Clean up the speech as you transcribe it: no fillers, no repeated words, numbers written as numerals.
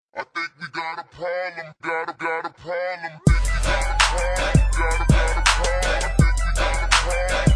I think we got a problem, got a problem. Think we got a problem, got a problem. I think we got a problem.